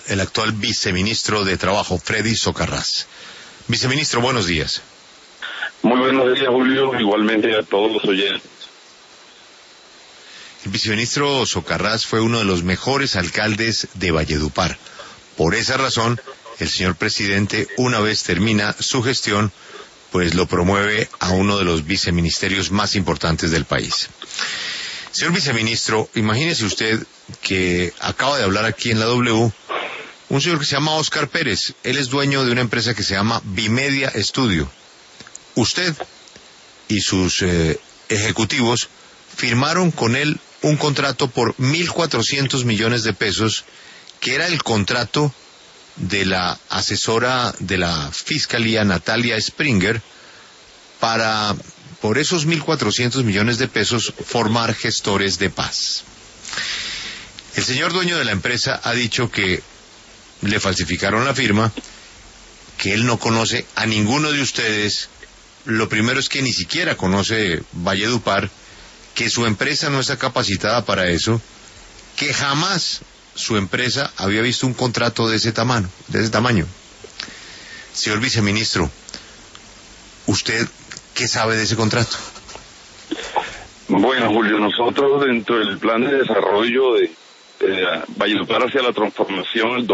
el actual viceministro de Trabajo, Freddy Socarrás. Viceministro, buenos días. Muy buenos días, Julio, igualmente a todos los oyentes. El viceministro Socarrás fue uno de los mejores alcaldes de Valledupar. Por esa razón, el señor presidente, una vez termina su gestión, pues lo promueve a uno de los viceministerios más importantes del país. Señor viceministro, imagínese usted que acaba de hablar aquí en la W un señor que se llama Oscar Pérez. Él es dueño de una empresa que se llama Bimedia Studio. Usted y sus ejecutivos firmaron con él un contrato por 1.400 millones de pesos, que era el contrato de la asesora de la Fiscalía, Natalia Springer, para, por esos 1.400 millones de pesos, formar gestores de paz. El señor dueño de la empresa ha dicho que le falsificaron la firma, que él no conoce a ninguno de ustedes. Lo primero es que ni siquiera conoce Valledupar, que su empresa no está capacitada para eso, que jamás su empresa había visto un contrato de ese tamaño. Señor viceministro, ¿usted qué sabe de ese contrato? Bueno, Julio, nosotros dentro del plan de desarrollo de Valledupar hacia la transformación, el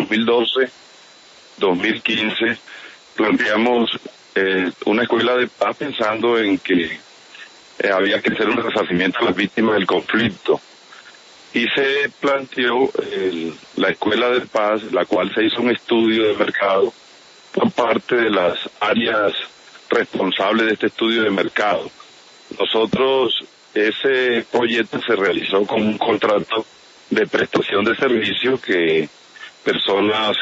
2012-2015, planteamos una escuela de paz pensando en que había que hacer un resarcimiento a las víctimas del conflicto. Y se planteó la escuela de paz, la cual se hizo un estudio de mercado por parte de las áreas responsables de este estudio de mercado. Nosotros, ese proyecto se realizó con un contrato de prestación de servicios que personas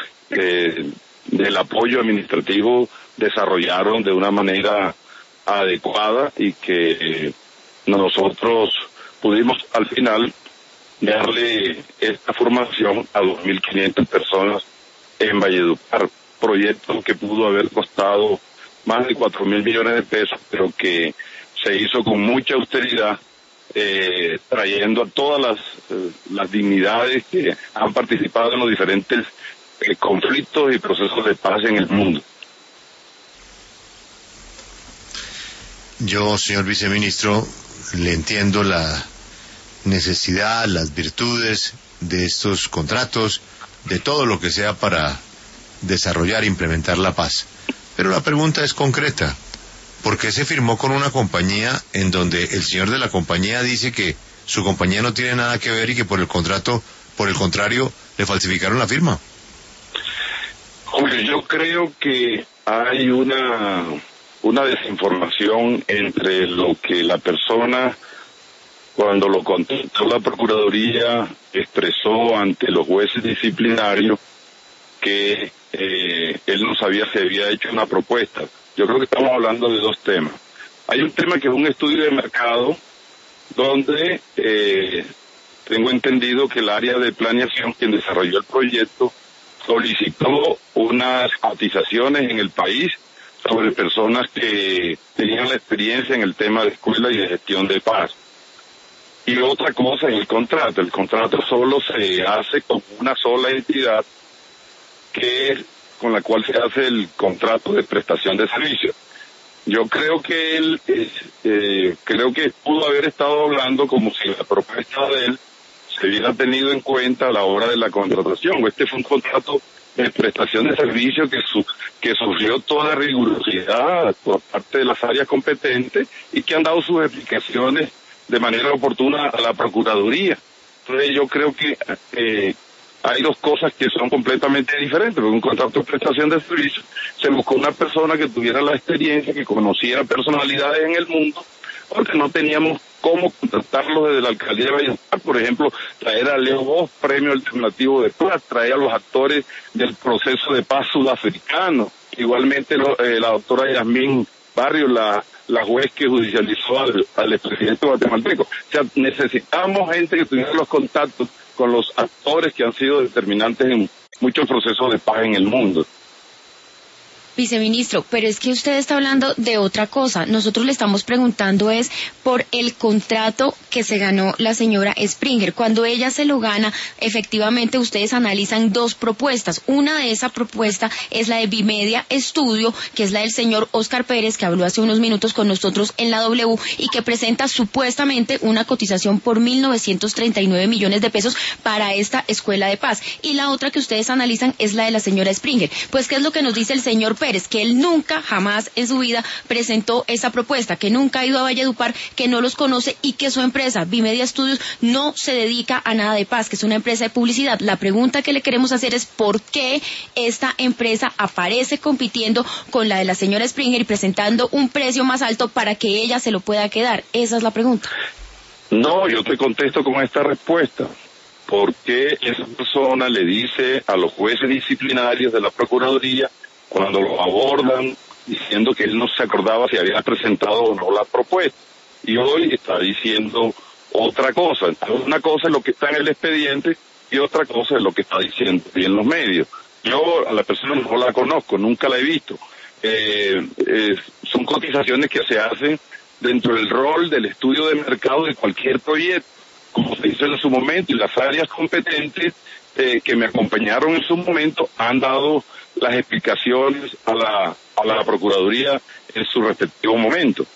del apoyo administrativo desarrollaron de una manera adecuada y que nosotros pudimos al final darle esta formación a 2.500 personas en Valledupar, proyecto que pudo haber costado más de 4.000 millones de pesos, pero que se hizo con mucha austeridad, trayendo a todas las dignidades que han participado en los diferentes conflictos y procesos de paz en el mundo. Yo, señor viceministro, le entiendo la necesidad, las virtudes de estos contratos, de todo lo que sea para desarrollar e implementar la paz. Pero la pregunta es concreta. ¿Por qué se firmó con una compañía en donde el señor de la compañía dice que su compañía no tiene nada que ver y que por el contrario, le falsificaron la firma? Julio, yo creo que hay una desinformación entre lo que la persona, cuando lo contactó la Procuraduría, expresó ante los jueces disciplinarios que él no sabía si había hecho una propuesta. Yo creo que estamos hablando de dos temas. Hay un tema que es un estudio de mercado, donde tengo entendido que el área de planeación, quien desarrolló el proyecto, solicitó unas cotizaciones en el país sobre personas que tenían la experiencia en el tema de escuela y de gestión de paz. Y otra cosa es el contrato solo se hace con una sola entidad, que es con la cual se hace el contrato de prestación de servicios. Yo creo que él, creo que pudo haber estado hablando como si la propuesta de él se hubiera tenido en cuenta a la hora de la contratación. Este fue un contrato de prestación de servicios que sufrió toda rigurosidad por parte de las áreas competentes y que han dado sus explicaciones de manera oportuna a la Procuraduría. Entonces yo creo que hay dos cosas que son completamente diferentes. Porque un contrato de prestación de servicios se buscó una persona que tuviera la experiencia, que conociera personalidades en el mundo, porque no teníamos cómo contratarlos desde la alcaldía de Valledupar. Por ejemplo, traer a Leo Bosch, premio alternativo de paz, traer a los actores del proceso de paz sudafricano. Igualmente la doctora Yasmín Barrios, la juez que judicializó al expresidente guatemalteco. O sea, necesitamos gente que tuviera los contactos con los actores que han sido determinantes en muchos procesos de paz en el mundo. Viceministro, pero es que usted está hablando de otra cosa. Nosotros le estamos preguntando es por el contrato que se ganó la señora Springer. Cuando ella se lo gana, efectivamente ustedes analizan dos propuestas. Una de esa propuesta es la de Bimedia Estudio, que es la del señor Óscar Pérez, que habló hace unos minutos con nosotros en la W y que presenta supuestamente una cotización por 1.939 millones de pesos para esta escuela de paz. Y la otra que ustedes analizan es la de la señora Springer. Pues, ¿qué es lo que nos dice el señor Pérez? Que él nunca, jamás en su vida presentó esa propuesta, que nunca ha ido a Valledupar, que no los conoce y que su empresa, Bimedia Studios, no se dedica a nada de paz, que es una empresa de publicidad. La pregunta que le queremos hacer es ¿por qué esta empresa aparece compitiendo con la de la señora Springer y presentando un precio más alto para que ella se lo pueda quedar? Esa es la pregunta. No, yo te contesto con esta respuesta. ¿Por qué esa persona le dice a los jueces disciplinarios de la Procuraduría, cuando lo abordan, diciendo que él no se acordaba si había presentado o no la propuesta? Y hoy está diciendo otra cosa. Una cosa es lo que está en el expediente y otra cosa es lo que está diciendo en los medios. Yo a la persona no la conozco, nunca la he visto. Son cotizaciones que se hacen dentro del rol del estudio de mercado de cualquier proyecto, como se hizo en su momento, y las áreas competentes que me acompañaron en su momento han dado las explicaciones a la Procuraduría en su respectivo momento.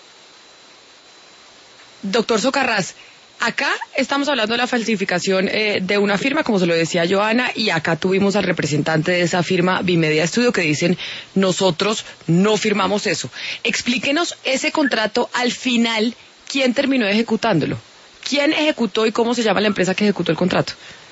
Doctor Socarrás, acá estamos hablando de la falsificación de una firma, como se lo decía Johanna, y acá tuvimos al representante de esa firma, Bimedia Studio, que dicen, nosotros no firmamos eso. Explíquenos ese contrato al final, ¿quién terminó ejecutándolo? ¿Quién ejecutó y cómo se llama la empresa que ejecutó el contrato?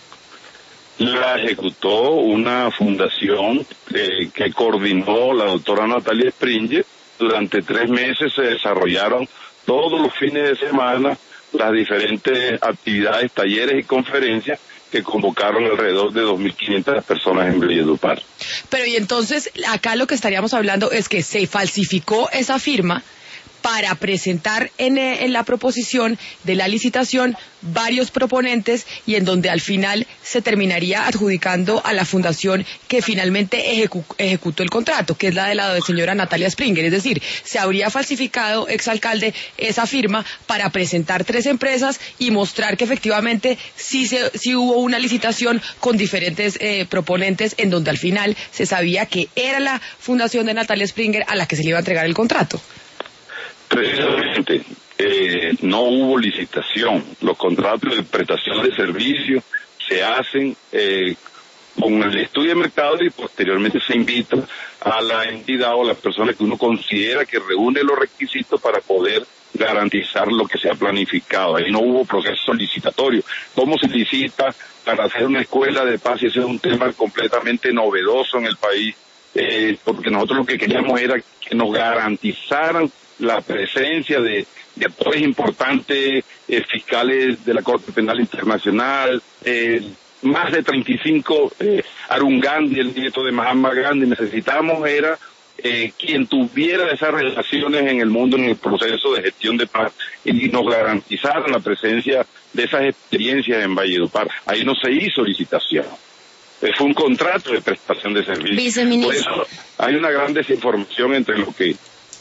La ejecutó una fundación que coordinó la doctora Natalia Springer. Durante 3 meses se desarrollaron todos los fines de semana las diferentes actividades, talleres y conferencias que convocaron alrededor de 2.500 personas en Valledupar. Pero y entonces, acá lo que estaríamos hablando es que se falsificó esa firma para presentar en la proposición de la licitación varios proponentes y en donde al final se terminaría adjudicando a la fundación que finalmente ejecutó el contrato, que es la de la señora Natalia Springer. Es decir, se habría falsificado, exalcalde, esa firma para presentar 3 empresas y mostrar que efectivamente sí hubo una licitación con diferentes proponentes en donde al final se sabía que era la fundación de Natalia Springer a la que se le iba a entregar el contrato. Precisamente, no hubo licitación. Los contratos de prestación de servicios se hacen con el estudio de mercado y posteriormente se invita a la entidad o a las personas que uno considera que reúne los requisitos para poder garantizar lo que se ha planificado. Ahí no hubo proceso licitatorio. ¿Cómo se licita para hacer una escuela de paz? Y ese es un tema completamente novedoso en el país, porque nosotros lo que queríamos era que nos garantizaran la presencia de actores importantes, fiscales de la Corte Penal Internacional, más de 35, Arun Gandhi, el nieto de Mahatma Gandhi. Necesitamos era quien tuviera esas relaciones en el mundo en el proceso de gestión de paz y nos garantizaran la presencia de esas experiencias en Valledupar. Ahí no se hizo licitación. Fue un contrato de prestación de servicios. Por eso hay una gran desinformación entre lo que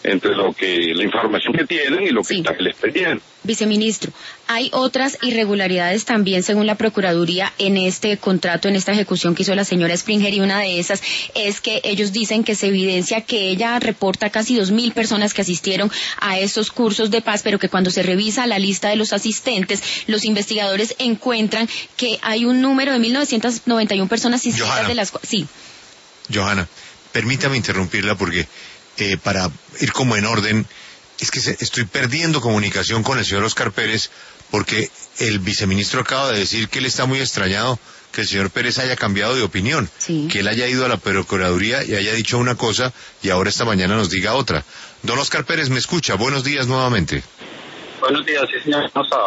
la información que tienen y lo que está en el expediente. Viceministro, hay otras irregularidades también según la Procuraduría en este contrato, en esta ejecución que hizo la señora Springer, y una de esas es que ellos dicen que se evidencia que ella reporta casi 2.000 personas que asistieron a estos cursos de paz, pero que cuando se revisa la lista de los asistentes, los investigadores encuentran que hay un número de 1.991 personas inscritas de las cuales... Sí. Johanna, permítame interrumpirla porque para ir como en orden, es que estoy perdiendo comunicación con el señor Óscar Pérez porque el viceministro acaba de decir que él está muy extrañado que el señor Pérez haya cambiado de opinión, que él haya ido a la Procuraduría y haya dicho una cosa y ahora esta mañana nos diga otra. Don Óscar Pérez, ¿me escucha? Buenos días nuevamente. Buenos días, sí señor.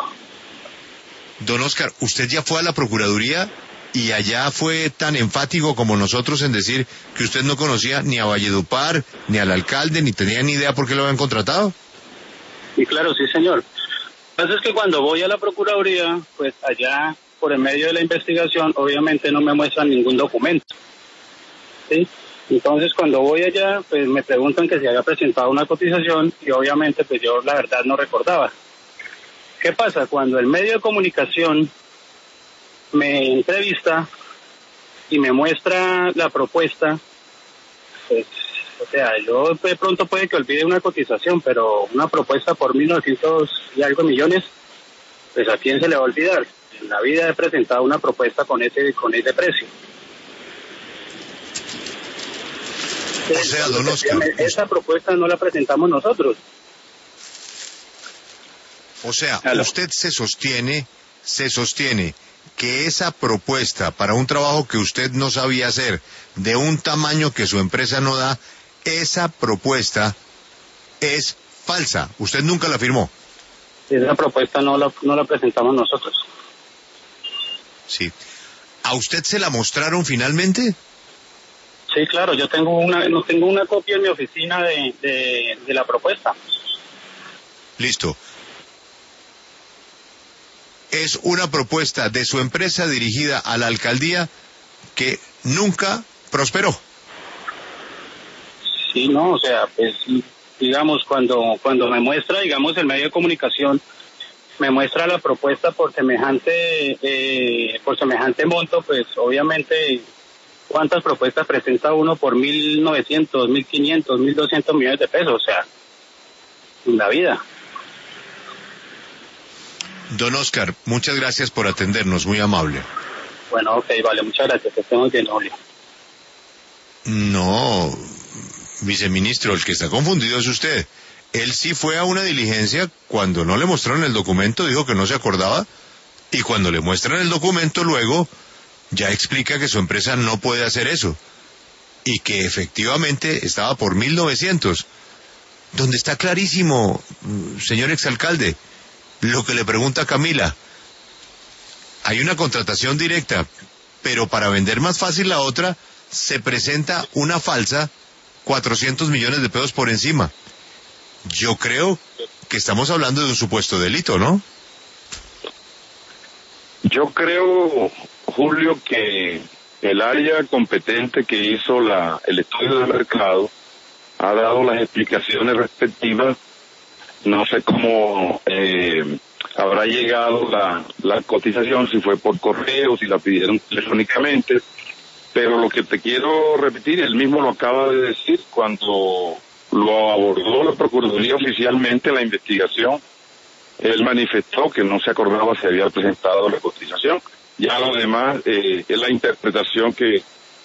Don Óscar, ¿usted ya fue a la Procuraduría y allá fue tan enfático como nosotros en decir que usted no conocía ni a Valledupar, ni al alcalde, ni tenía ni idea por qué lo habían contratado? Y claro, sí señor. Lo que pasa es que cuando voy a la Procuraduría, pues allá, por el medio de la investigación, obviamente no me muestran ningún documento. ¿Sí? Entonces cuando voy allá, pues me preguntan que si había presentado una cotización y obviamente pues yo la verdad no recordaba. ¿Qué pasa? Cuando el medio de comunicación me entrevista y me muestra la propuesta, pues, o sea, yo de pronto puede que olvide una cotización, pero una propuesta por 1.900 y algo millones, pues a quién se le va a olvidar. En la vida he presentado una propuesta con ese precio. O sea, don Oscar, esa propuesta no la presentamos nosotros. o sea, usted se sostiene que esa propuesta para un trabajo que usted no sabía hacer, de un tamaño que su empresa no da, esa propuesta es falsa. Usted nunca la firmó. Esa propuesta no la presentamos nosotros. Sí. ¿A usted se la mostraron finalmente? Sí, claro, yo tengo una copia en mi oficina de la propuesta. Listo. Es una propuesta de su empresa dirigida a la alcaldía que nunca prosperó. Sí, no, o sea, pues digamos cuando me muestra, digamos, el medio de comunicación me muestra la propuesta por semejante monto, pues obviamente cuántas propuestas presenta uno por 1.900, 1.500, 1.200 millones de pesos, o sea, en la vida. Don Oscar, muchas gracias por atendernos, muy amable. Bueno, ok, vale, muchas gracias, que estemos bien, Julio. No, viceministro, el que está confundido es usted. Él sí fue a una diligencia, cuando no le mostraron el documento dijo que no se acordaba, y cuando le muestran el documento luego ya explica que su empresa no puede hacer eso, y que efectivamente estaba por 1.900, donde está clarísimo, señor exalcalde, lo que le pregunta Camila. Hay una contratación directa, pero para vender más fácil la otra, se presenta una falsa 400 millones de pesos por encima. Yo creo que estamos hablando de un supuesto delito, ¿no? Yo creo, Julio, que el área competente que hizo el estudio de mercado ha dado las explicaciones respectivas. No sé cómo habrá llegado la cotización, si fue por correo, si la pidieron telefónicamente, pero lo que te quiero repetir, él mismo lo acaba de decir cuando lo abordó la Procuraduría oficialmente en la investigación. Él manifestó que no se acordaba si había presentado la cotización. Ya lo demás es la interpretación que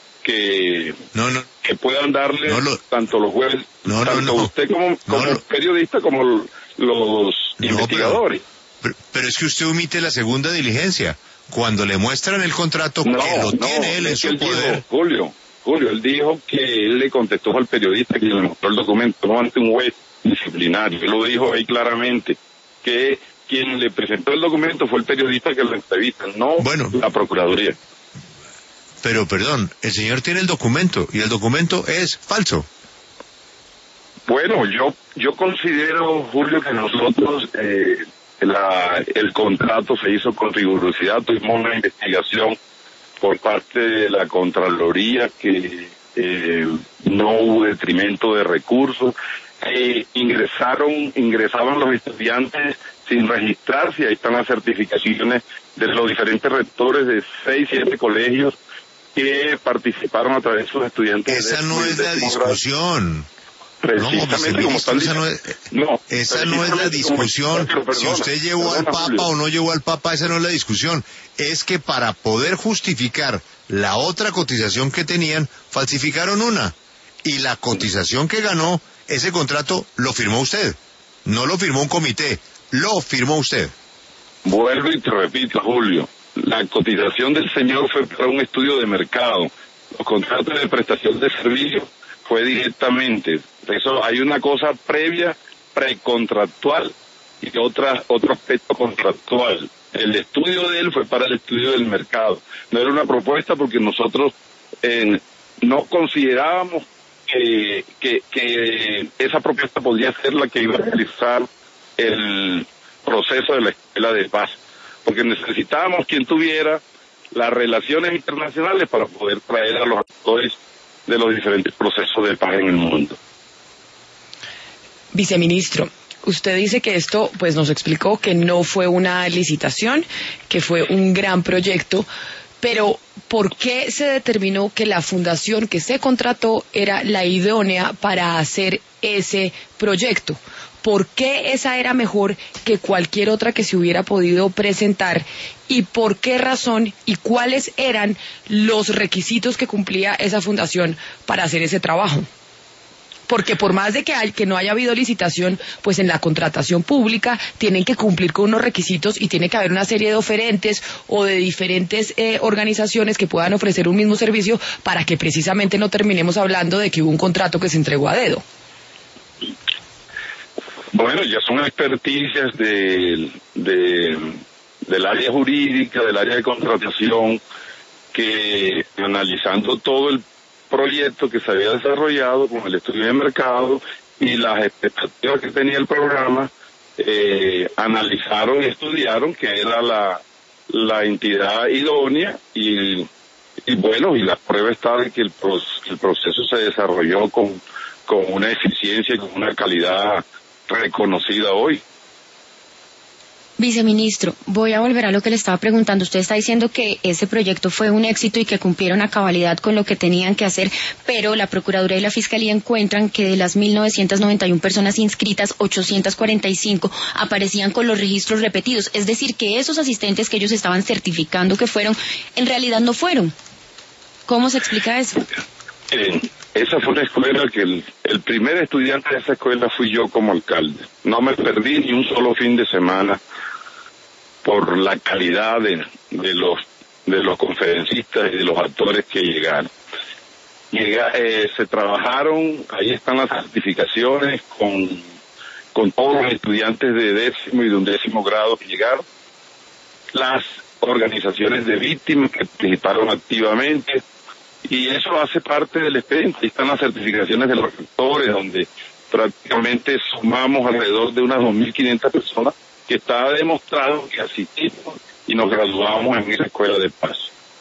puedan darle tanto los jueces, tanto usted como periodista como los investigadores. Pero es que usted omite la segunda diligencia. Cuando le muestran el contrato, que lo tiene él en su poder. Dijo, Julio, él dijo que él le contestó al periodista que le mostró el documento, no ante un juez disciplinario. Él lo dijo ahí claramente, que quien le presentó el documento fue el periodista que lo entrevista, no la Procuraduría. Pero perdón, el señor tiene el documento y el documento es falso. Bueno, yo considero, Julio, que nosotros el contrato se hizo con rigurosidad. Tuvimos una investigación por parte de la Contraloría que no hubo detrimento de recursos. Ingresaban los estudiantes sin registrarse, ahí están las certificaciones de los diferentes rectores de 6, 7 colegios que participaron a través de sus estudiantes. Esa no es la discusión. Precisamente como están diciendo. Esa no es la discusión. Si usted llevó al Papa o no llevó al Papa, esa no es la discusión. Es que para poder justificar la otra cotización que tenían, falsificaron una. Y la cotización que ganó, ese contrato lo firmó usted. No lo firmó un comité, lo firmó usted. Vuelvo y te repito, Julio. La cotización del señor fue para un estudio de mercado. Los contratos de prestación de servicios fue directamente. Eso hay una cosa previa, precontractual, y otro aspecto contractual. El estudio de él fue para el estudio del mercado. No era una propuesta porque nosotros no considerábamos que esa propuesta podía ser la que iba a realizar el proceso de la Escuela de Paz, porque necesitábamos quien tuviera las relaciones internacionales para poder traer a los actores de los diferentes procesos de paz en el mundo. Viceministro, usted dice que esto, pues nos explicó que no fue una licitación, que fue un gran proyecto, pero ¿por qué se determinó que la fundación que se contrató era la idónea para hacer ese proyecto? ¿Por qué esa era mejor que cualquier otra que se hubiera podido presentar? ¿Y por qué razón y cuáles eran los requisitos que cumplía esa fundación para hacer ese trabajo? Porque por más de que no haya habido licitación, pues en la contratación pública tienen que cumplir con unos requisitos y tiene que haber una serie de oferentes o de diferentes organizaciones que puedan ofrecer un mismo servicio para que precisamente no terminemos hablando de que hubo un contrato que se entregó a dedo. Bueno, ya son experticias del área jurídica, del área de contratación, que analizando todo el proyecto que se había desarrollado con el estudio de mercado y las expectativas que tenía el programa, analizaron y estudiaron que era la entidad idónea y bueno, y la prueba está de que el proceso se desarrolló con una eficiencia y con una calidad reconocida hoy. Viceministro, voy a volver a lo que le estaba preguntando. Usted está diciendo que ese proyecto fue un éxito y que cumplieron a cabalidad con lo que tenían que hacer, pero la Procuraduría y la Fiscalía encuentran que de las 1.991 personas inscritas, 845 aparecían con los registros repetidos. Es decir, que esos asistentes que ellos estaban certificando que fueron, en realidad no fueron. ¿Cómo se explica eso? Esa fue una escuela que el primer estudiante de esa escuela fui yo como alcalde. No me perdí ni un solo fin de semana por la calidad de los conferencistas y de los actores que llegaron. Se trabajaron, ahí están las certificaciones con todos los estudiantes de 10º y de 11º grado que llegaron, las organizaciones de víctimas que participaron activamente, y eso hace parte del expediente. Ahí están las certificaciones de los rectores, donde prácticamente sumamos alrededor de unas 2.500 personas que está demostrado que asistimos y nos graduamos en esa escuela de paz.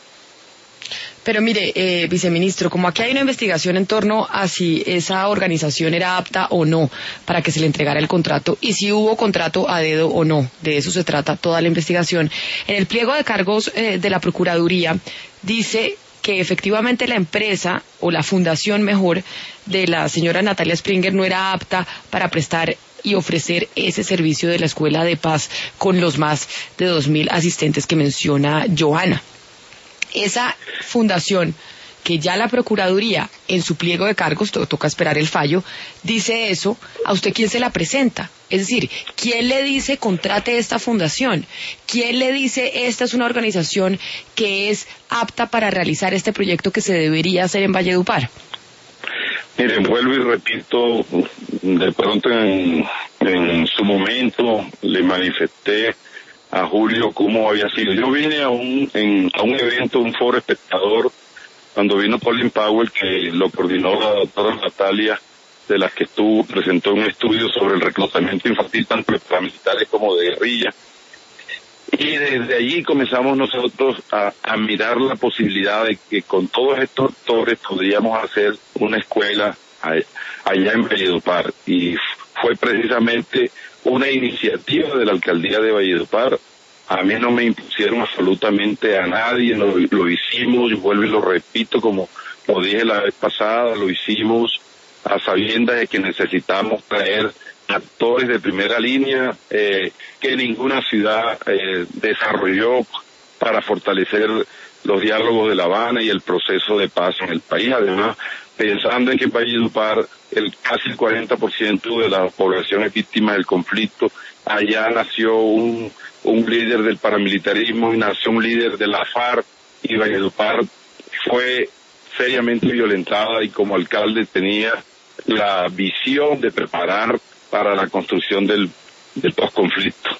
Pero mire, viceministro, como aquí hay una investigación en torno a si esa organización era apta o no para que se le entregara el contrato y si hubo contrato a dedo o no, de eso se trata toda la investigación. En el pliego de cargos de la Procuraduría dice que efectivamente la empresa, o la fundación mejor, de la señora Natalia Springer no era apta para prestar y ofrecer ese servicio de la Escuela de Paz con los más de 2.000 asistentes que menciona Johanna. Esa fundación, que ya la Procuraduría en su pliego de cargos, toca esperar el fallo, dice eso, ¿a usted quién se la presenta? Es decir, ¿quién le dice contrate esta fundación? ¿Quién le dice esta es una organización que es apta para realizar este proyecto que se debería hacer en Valledupar? Miren, vuelvo y repito, de pronto en su momento le manifesté a Julio cómo había sido. Yo vine a un evento, un foro espectador, cuando vino Colin Powell, que lo coordinó la doctora Natalia, de las que presentó un estudio sobre el reclutamiento infantil, tanto de paramilitares como de guerrilla. Y desde allí comenzamos nosotros a mirar la posibilidad de que con todos estos actores podríamos hacer una escuela allá en Valledupar. Y fue precisamente una iniciativa de la alcaldía de Valledupar. A mí no me impusieron absolutamente a nadie, lo hicimos, y vuelvo y lo repito, como lo dije la vez pasada, lo hicimos a sabiendas de que necesitamos traer actores de primera línea que ninguna ciudad desarrolló para fortalecer los diálogos de La Habana y el proceso de paz en el país. Además, pensando en que en Valledupar casi el 40% de la población es víctima del conflicto, allá nació un líder del paramilitarismo y nació un líder de la FARC, y Valledupar fue seriamente violentada, y como alcalde tenía la visión de preparar para la construcción del posconflicto.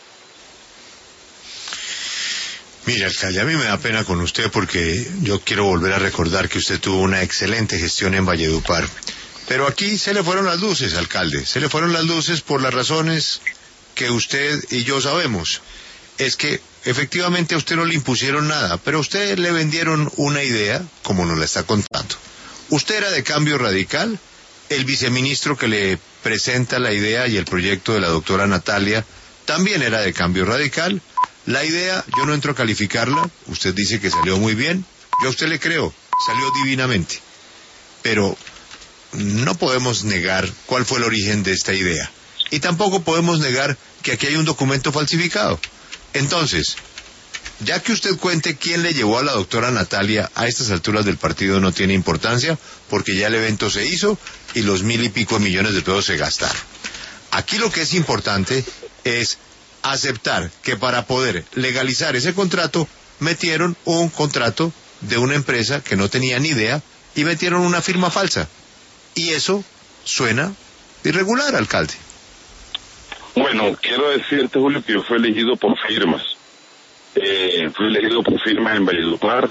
Mire, alcalde, a mí me da pena con usted porque yo quiero volver a recordar que usted tuvo una excelente gestión en Valledupar. Pero aquí se le fueron las luces, alcalde. Se le fueron las luces por las razones que usted y yo sabemos. Es que efectivamente a usted no le impusieron nada, pero a usted le vendieron una idea, como nos la está contando. Usted era de Cambio Radical, el viceministro que le presenta la idea y el proyecto de la doctora Natalia también era de Cambio Radical. La idea, yo no entro a calificarla, usted dice que salió muy bien, yo a usted le creo, salió divinamente. Pero no podemos negar cuál fue el origen de esta idea. Y tampoco podemos negar que aquí hay un documento falsificado. Entonces, ya que usted cuente quién le llevó a la doctora Natalia, a estas alturas del partido no tiene importancia, porque ya el evento se hizo y los 1.000 y pico de millones de pesos se gastaron. Aquí lo que es importante es aceptar que para poder legalizar ese contrato, metieron un contrato de una empresa que no tenía ni idea y metieron una firma falsa. Y eso suena irregular, alcalde. Bueno, quiero decirte, Julio, que yo fui elegido por firmas. Fui elegido por firmas en Valledupar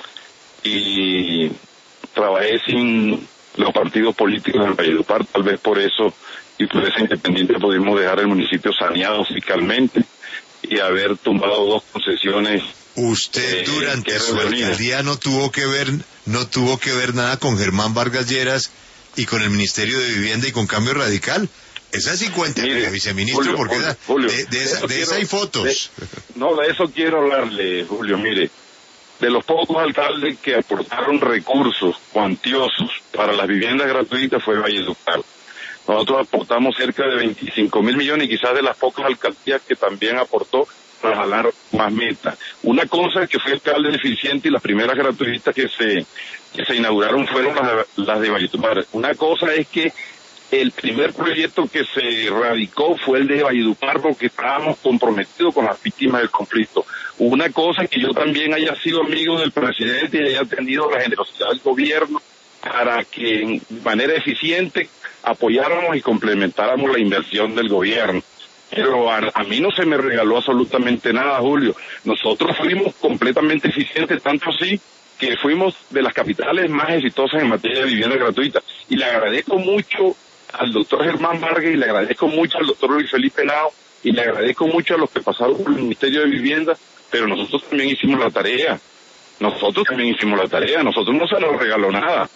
y trabajé sin los partidos políticos en Valledupar, tal vez por eso y por esa independiente pudimos dejar el municipio saneado fiscalmente y haber tumbado 2 concesiones. Usted durante su alcaldía no tuvo que ver nada con Germán Vargas Lleras y con el Ministerio de Vivienda y con Cambio Radical. Esa sí cuenta, viceministro, porque Julio, de esa hay fotos. De eso quiero hablarle, Julio. Mire, de los pocos alcaldes que aportaron recursos cuantiosos para las viviendas gratuitas fue Valledupar. Nosotros aportamos cerca de 25.000 millones y quizás de las pocas alcaldías que también aportó para jalar más meta. Una cosa que fue alcalde eficiente y las primeras gratuitas que se inauguraron fueron las de Valledupar. Una cosa es que el primer proyecto que se radicó fue el de Valledupar porque estábamos comprometidos con las víctimas del conflicto. Una cosa es que yo también haya sido amigo del presidente y haya tenido la generosidad del gobierno para que de manera eficiente apoyáramos y complementáramos la inversión del gobierno. Pero a mí no se me regaló absolutamente nada, Julio. Nosotros fuimos completamente eficientes, tanto así que fuimos de las capitales más exitosas en materia de vivienda gratuita. Y le agradezco mucho al doctor Germán Vargas y le agradezco mucho al doctor Luis Felipe Henao y le agradezco mucho a los que pasaron por el Ministerio de Vivienda, pero nosotros también hicimos la tarea. Nosotros no se nos regaló nada.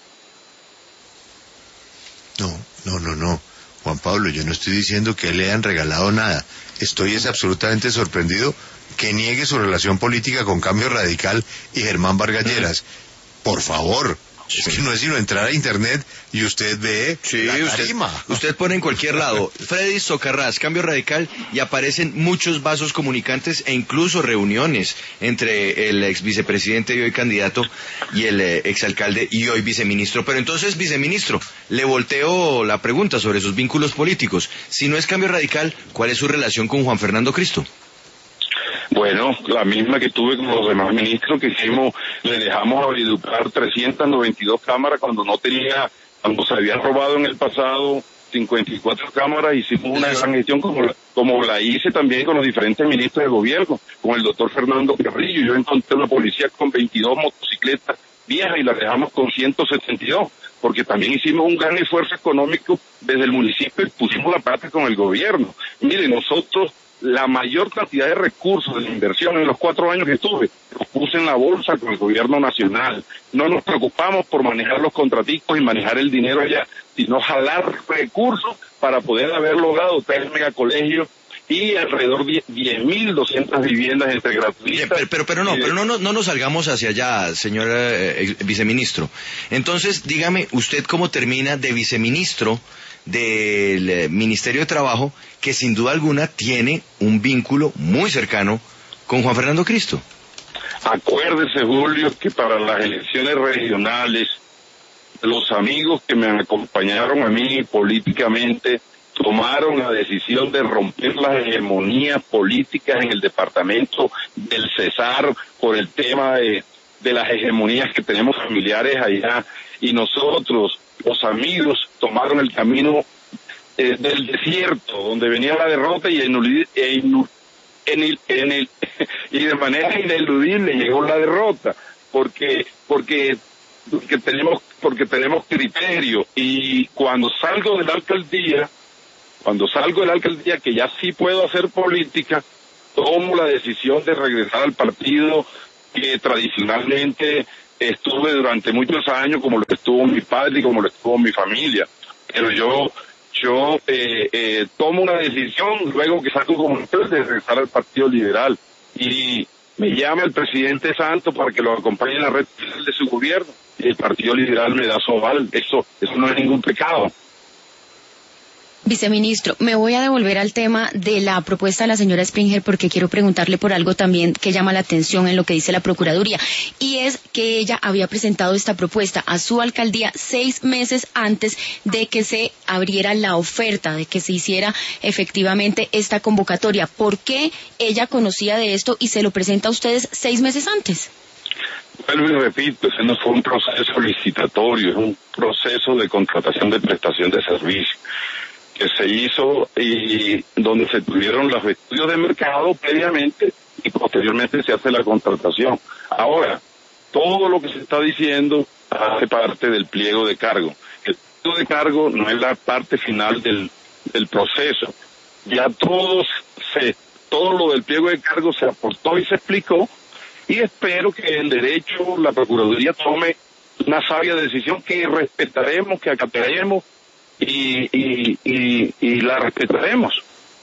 No. Juan Pablo, yo no estoy diciendo que le hayan regalado nada. Estoy absolutamente sorprendido que niegue su relación política con Cambio Radical y Germán Vargas Lleras. Por favor, es que no es sino entrar a internet y usted ve la tarima. Usted pone en cualquier lado Freddy Socarrás, Cambio Radical, y aparecen muchos vasos comunicantes e incluso reuniones entre el ex vicepresidente y hoy candidato y el exalcalde y hoy viceministro. Pero entonces, viceministro, le volteo la pregunta sobre sus vínculos políticos. Si no es Cambio Radical, ¿cuál es su relación con Juan Fernando Cristo? Bueno, la misma que tuve con los demás ministros que hicimos, le dejamos a Valledupar 392 cámaras cuando se habían robado en el pasado 54 cámaras, hicimos una gran gestión como la hice también con los diferentes ministros de gobierno, con el doctor Fernando Carrillo. Yo encontré una policía con 22 motocicletas viejas y la dejamos con 172, porque también hicimos un gran esfuerzo económico desde el municipio y pusimos la pata con el gobierno. Mire, nosotros la mayor cantidad de recursos de la inversión en los 4 años que estuve, los puse en la bolsa con el gobierno nacional. No nos preocupamos por manejar los contratistas y manejar el dinero allá, sino jalar recursos para poder haber logrado 3 megacolegios y alrededor de 10.200 viviendas entre gratuitas. Pero no nos salgamos hacia allá, señor viceministro. Entonces, dígame, ¿usted cómo termina de viceministro del Ministerio de Trabajo, que sin duda alguna tiene un vínculo muy cercano con Juan Fernando Cristo? Acuérdese, Julio, que para las elecciones regionales, los amigos que me acompañaron a mí políticamente tomaron la decisión de romper las hegemonías políticas en el departamento del Cesar por el tema de las hegemonías que tenemos familiares allá, y nosotros, los amigos, tomaron el camino del desierto, donde venía la derrota y y de manera ineludible llegó la derrota, porque tenemos criterio. Y cuando salgo de la alcaldía, que ya sí puedo hacer política, tomo la decisión de regresar al partido que tradicionalmente estuve durante muchos años, como lo estuvo mi padre y como lo estuvo mi familia. Pero yo tomo una decisión luego que salgo como de regresar al Partido Liberal. Y me llama el presidente Santos para que lo acompañe en la red de su gobierno. Y el Partido Liberal me da su aval. Eso no es ningún pecado. Viceministro, me voy a devolver al tema de la propuesta de la señora Springer porque quiero preguntarle por algo también que llama la atención en lo que dice la Procuraduría, y es que ella había presentado esta propuesta a su alcaldía 6 meses antes de que se abriera la oferta, de que se hiciera efectivamente esta convocatoria. ¿Por qué ella conocía de esto y se lo presenta a ustedes 6 meses antes? Vuelvo y repito, ese no fue un proceso licitatorio, es un proceso de contratación de prestación de servicio que se hizo y donde se tuvieron los estudios de mercado previamente y posteriormente se hace la contratación. Ahora, todo lo que se está diciendo hace parte del pliego de cargo. El pliego de cargo no es la parte final del proceso. Ya todo lo del pliego de cargo se aportó y se explicó, y espero que el derecho, la Procuraduría tome una sabia decisión que respetaremos, que acataremos y la respetaremos.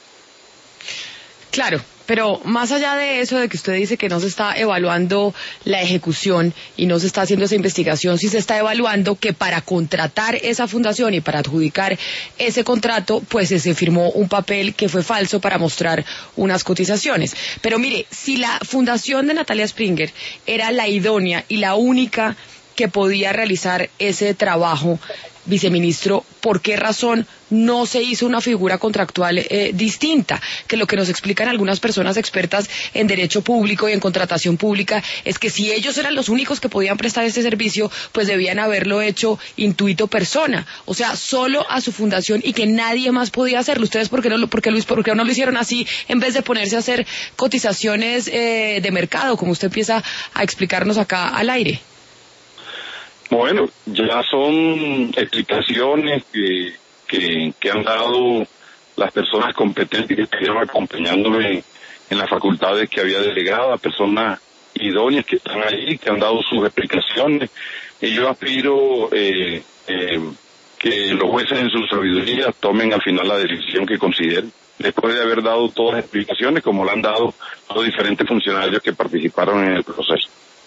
Claro, pero más allá de eso, de que usted dice que no se está evaluando la ejecución y no se está haciendo esa investigación, sí se está evaluando que para contratar esa fundación y para adjudicar ese contrato, pues se firmó un papel que fue falso para mostrar unas cotizaciones. Pero mire, si la fundación de Natalia Springer era la idónea y la única que podía realizar ese trabajo, viceministro, ¿por qué razón no se hizo una figura contractual distinta? Que lo que nos explican algunas personas expertas en derecho público y en contratación pública es que si ellos eran los únicos que podían prestar este servicio, pues debían haberlo hecho intuito persona, o sea, solo a su fundación, y que nadie más podía hacerlo. ¿Ustedes por qué no lo hicieron así en vez de ponerse a hacer cotizaciones de mercado, como usted empieza a explicarnos acá al aire? Bueno, ya son explicaciones que han dado las personas competentes que estuvieron acompañándome en las facultades que había delegado, a personas idóneas que están ahí, que han dado sus explicaciones. Y yo aspiro que los jueces en su sabiduría tomen al final la decisión que consideren, después de haber dado todas las explicaciones como la han dado los diferentes funcionarios que participaron en el proceso.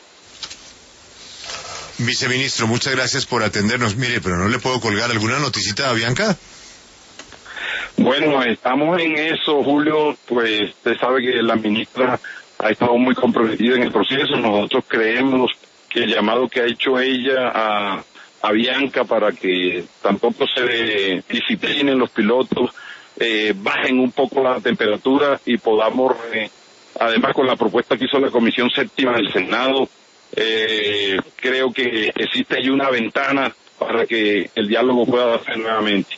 Viceministro, muchas gracias por atendernos. Mire, pero no le puedo colgar alguna noticita a Bianca. Bueno, estamos en eso, Julio. Pues usted sabe que la ministra ha estado muy comprometida en el proceso. Nosotros creemos que el llamado que ha hecho ella a Bianca para que tampoco se disciplinen los pilotos, bajen un poco la temperatura y podamos, además con la propuesta que hizo la Comisión Séptima del Senado, creo que existe ahí una ventana para que el diálogo pueda darse nuevamente.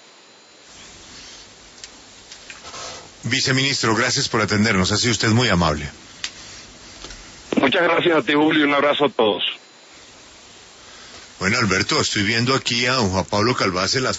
Viceministro, gracias por atendernos, ha sido usted muy amable. Muchas gracias a ti, Julio, y un abrazo a todos. Bueno, Alberto, estoy viendo aquí a don Juan Pablo Calvase las